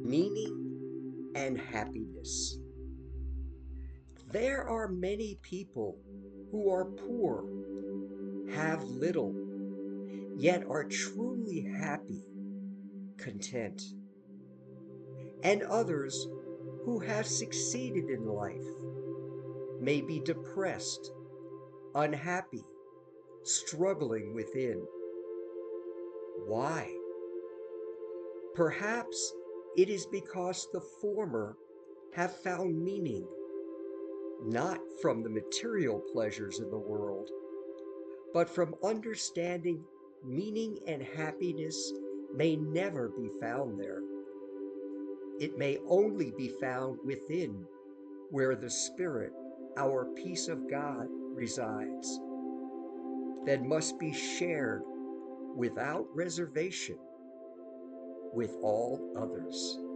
meaning, and happiness. There are many people who are poor, have little, yet are truly happy, content, and others who have succeeded in life may be depressed, unhappy, struggling within. Why? Perhaps it is because the former have found meaning not from the material pleasures in the world, but from understanding meaning and happiness may never be found there. It may only be found within, where the Spirit, our peace of God, resides, that must be shared without reservation with all others.